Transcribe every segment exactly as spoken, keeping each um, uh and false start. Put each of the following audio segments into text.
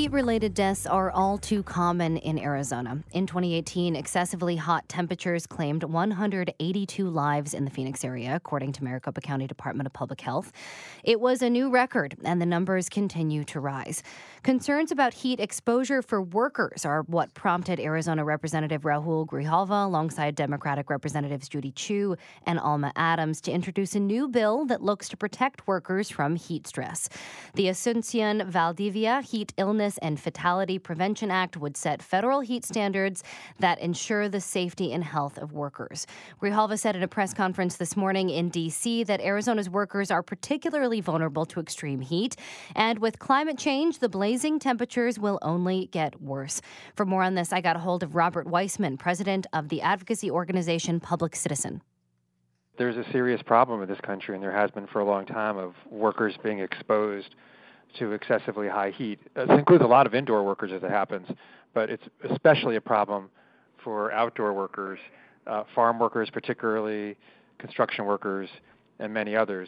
Heat-related deaths are all too common in Arizona. In twenty eighteen, excessively hot temperatures claimed one hundred eighty-two lives in the Phoenix area, according to Maricopa County Department of Public Health. It was a new record, and the numbers continue to rise. Concerns about heat exposure for workers are what prompted Arizona Representative Raul Grijalva, alongside Democratic Representatives Judy Chu and Alma Adams, to introduce a new bill that looks to protect workers from heat stress. The Asuncion Valdivia Heat Illness and Fatality Prevention Act would set federal heat standards that ensure the safety and health of workers. Grijalva said in a press conference this morning in D C that Arizona's workers are particularly vulnerable to extreme heat, and with climate change, the blazing temperatures will only get worse. For more on this, I got a hold of Robert Weissman, president of the advocacy organization Public Citizen. There's a serious problem in this country, and there has been for a long time, of workers being exposed to excessively high heat. This includes a lot of indoor workers as it happens, but it's especially a problem for outdoor workers, uh, farm workers particularly, construction workers, and many others.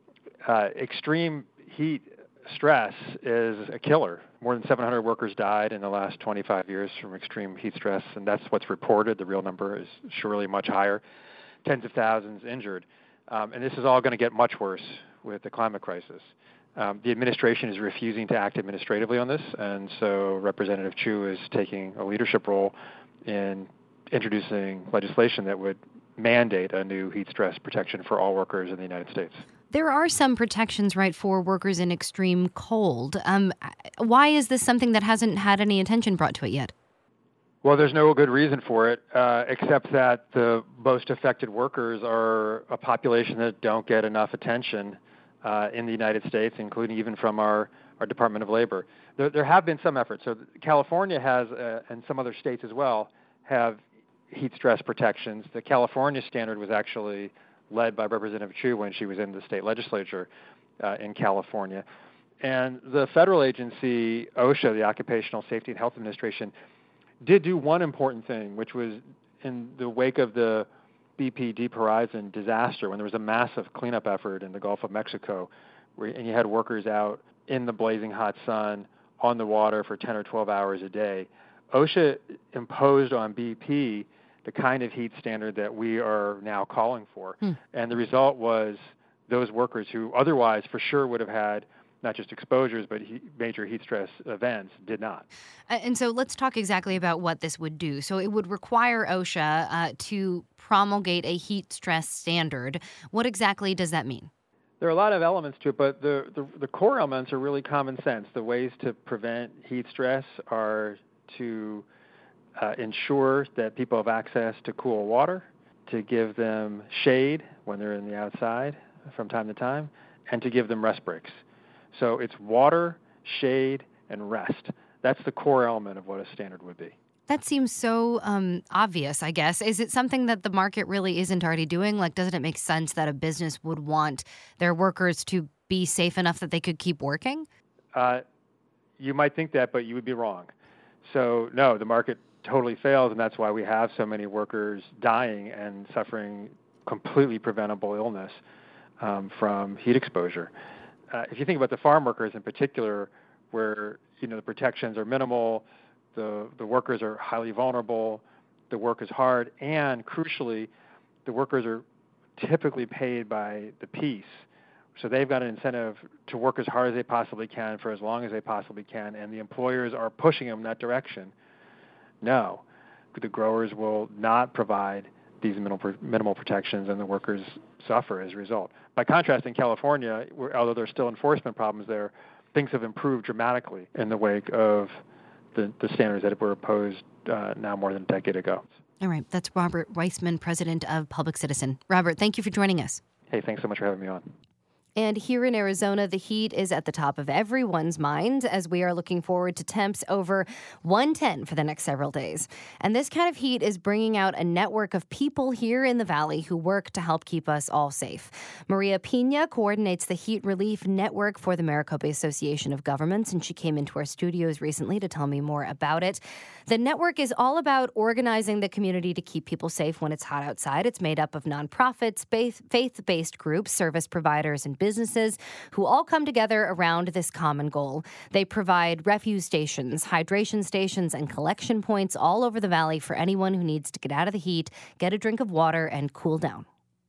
Uh, extreme heat stress is a killer. More than seven hundred workers died in the last twenty-five years from extreme heat stress, and that's what's reported. The real number is surely much higher. Tens of thousands injured. Um, and this is all going to get much worse with the climate crisis. Um, the administration is refusing to act administratively on this, and so Representative Chu is taking a leadership role in introducing legislation that would mandate a new heat stress protection for all workers in the United States. There are some protections, right, for workers in extreme cold. Um, why is this something that hasn't had any attention brought to it yet? Well, there's no good reason for it, uh, except that the most affected workers are a population that don't get enough attention Uh, in the United States, including even from our, our Department of Labor. There, there have been some efforts. So California has, uh, and some other states as well, have heat stress protections. The California standard was actually led by Representative Chu when she was in the state legislature uh, in California. And the federal agency, OSHA, the Occupational Safety and Health Administration, did do one important thing, which was in the wake of the B P Deep Horizon disaster, when there was a massive cleanup effort in the Gulf of Mexico, where, and you had workers out in the blazing hot sun on the water for ten or twelve hours a day. OSHA imposed on B P the kind of heat standard that we are now calling for. Hmm. And the result was those workers who otherwise for sure would have had not just exposures, but he, major heat stress events, did not. Uh, and so let's talk exactly about what this would do. So it would require OSHA uh, to promulgate a heat stress standard. What exactly does that mean? There are a lot of elements to it, but the, the, the core elements are really common sense. The ways to prevent heat stress are to uh, ensure that people have access to cool water, to give them shade when they're in the outside from time to time, and to give them rest breaks. So it's water, shade, and rest. That's the core element of what a standard would be. That seems so um, obvious, I guess. Is it something that the market really isn't already doing? Like, doesn't it make sense that a business would want their workers to be safe enough that they could keep working? Uh, you might think that, but you would be wrong. So, no, the market totally fails, and that's why we have so many workers dying and suffering completely preventable illness um, from heat exposure. Uh, if you think about the farm workers in particular, where you know the protections are minimal, the the workers are highly vulnerable, the work is hard, and crucially, the workers are typically paid by the piece, so they've got an incentive to work as hard as they possibly can for as long as they possibly can, and the employers are pushing them in that direction. No, the growers will not provide these minimal minimal protections, and the workers suffer as a result. By contrast, in California, where, although there's still enforcement problems there, things have improved dramatically in the wake of the, the standards that were imposed uh, now more than a decade ago. All right. That's Robert Weissman, president of Public Citizen. Robert, thank you for joining us. Hey, thanks so much for having me on. And here in Arizona, the heat is at the top of everyone's mind as we are looking forward to temps over one ten for the next several days. And this kind of heat is bringing out a network of people here in the Valley who work to help keep us all safe. Maria Pina coordinates the Heat Relief Network for the Maricopa Association of Governments, and she came into our studios recently to tell me more about it. The network is all about organizing the community to keep people safe when it's hot outside. It's made up of nonprofits, faith-based groups, service providers, and businesses. businesses who all come together around this common goal. They provide refuge stations, hydration stations, and collection points all over the valley for anyone who needs to get out of the heat, get a drink of water, and cool down.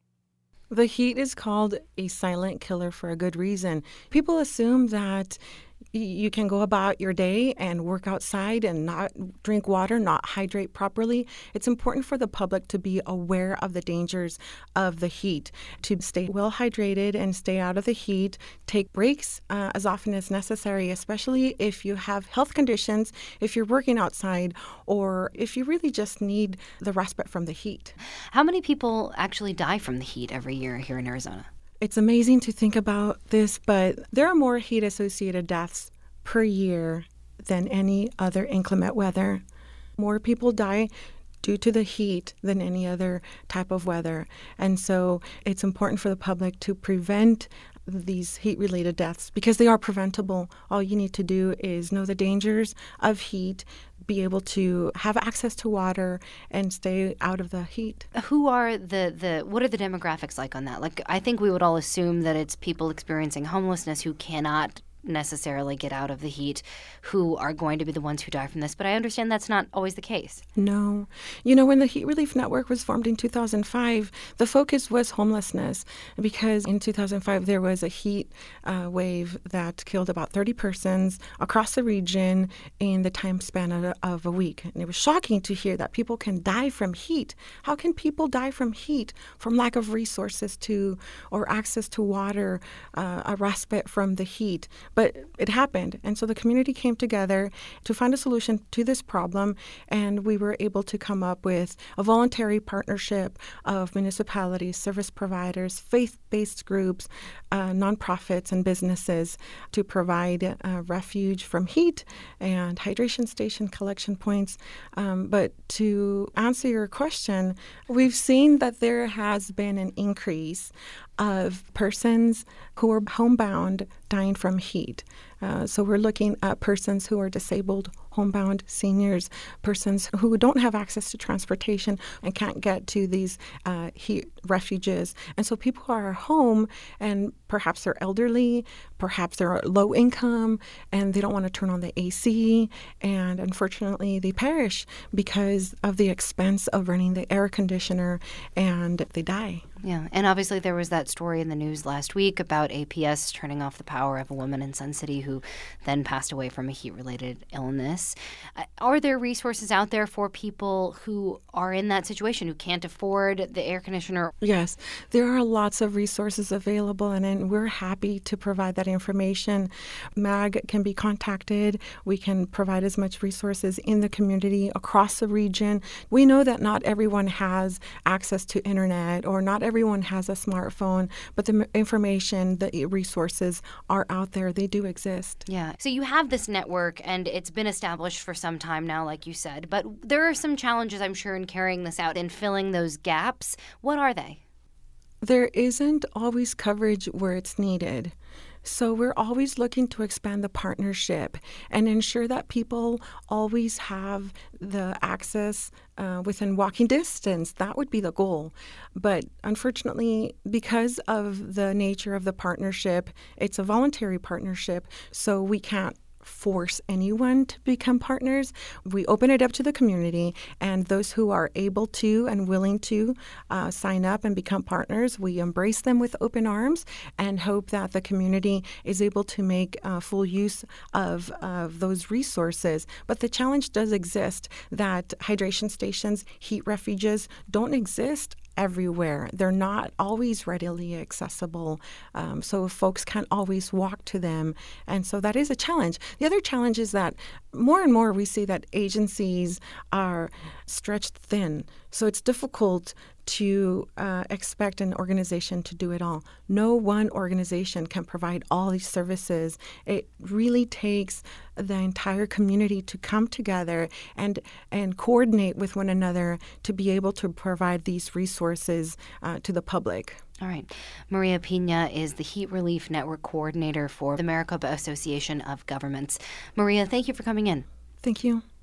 The heat is called a silent killer for a good reason. People assume that you can go about your day and work outside and not drink water, not hydrate properly. It's important for the public to be aware of the dangers of the heat, to stay well hydrated and stay out of the heat. Take breaks uh, as often as necessary, especially if you have health conditions, if you're working outside, or if you really just need the respite from the heat. How many people actually die from the heat every year here in Arizona? It's amazing to think about this, but there are more heat-associated deaths per year than any other inclement weather. More people die due to the heat than any other type of weather. And so it's important for the public to prevent these heat-related deaths because they are preventable. All you need to do is know the dangers of heat, be able to have access to water, and stay out of the heat. Who are the, the what are the demographics like on that? Like, I think we would all assume that it's people experiencing homelessness who cannot necessarily get out of the heat who are going to be the ones who die from this, but I understand that's not always the case. No. You know, when the Heat Relief Network was formed in two thousand five, the focus was homelessness because in two thousand five there was a heat uh, wave that killed about thirty persons across the region in the time span of, of a week. And it was shocking to hear that people can die from heat. How can people die from heat? From lack of resources to or access to water, uh, a respite from the heat. But it happened. And so the community came together to find a solution to this problem. And we were able to come up with a voluntary partnership of municipalities, service providers, faith-based groups, uh, nonprofits, and businesses to provide uh, refuge from heat and hydration station collection points. Um, but to answer your question, we've seen that there has been an increase of persons who are homebound dying from heat. Uh, so we're looking at persons who are disabled, homebound, seniors, persons who don't have access to transportation and can't get to these uh, heat refuges. And so people who are home and perhaps they're elderly, perhaps they're low income, and they don't want to turn on the A C. And unfortunately, they perish because of the expense of running the air conditioner, and they die. Yeah, and obviously there was that story in the news last week about A P S turning off the power of a woman in Sun City who then passed away from a heat-related illness. Uh, are there resources out there for people who are in that situation, who can't afford the air conditioner? Yes, there are lots of resources available, and, and we're happy to provide that information. MAG can be contacted. We can provide as much resources in the community across the region. We know that not everyone has access to internet, or not everyone has a smartphone, but the information, the resources are out there. They do exist. Yeah. So you have this network, and it's been established for some time now, like you said, but there are some challenges, I'm sure, in carrying this out and filling those gaps. What are they? There isn't always coverage where it's needed. So we're always looking to expand the partnership and ensure that people always have the access uh, within walking distance. That would be the goal. But unfortunately, because of the nature of the partnership, it's a voluntary partnership, so we can't force anyone to become partners. We open it up to the community, and those who are able to and willing to uh, sign up and become partners, we embrace them with open arms and hope that the community is able to make uh, full use of, of those resources. But the challenge does exist that hydration stations, heat refuges don't exist everywhere. They're not always readily accessible, um, so folks can't always walk to them, and so that is a challenge. The other challenge is that more and more we see that agencies are stretched thin, so it's difficult to uh, expect an organization to do it all. No one organization can provide all these services. It really takes the entire community to come together and and coordinate with one another to be able to provide these resources uh, to the public. All right. Maria Pina is the Heat Relief Network Coordinator for the Maricopa Association of Governments. Maria, thank you for coming in. Thank you.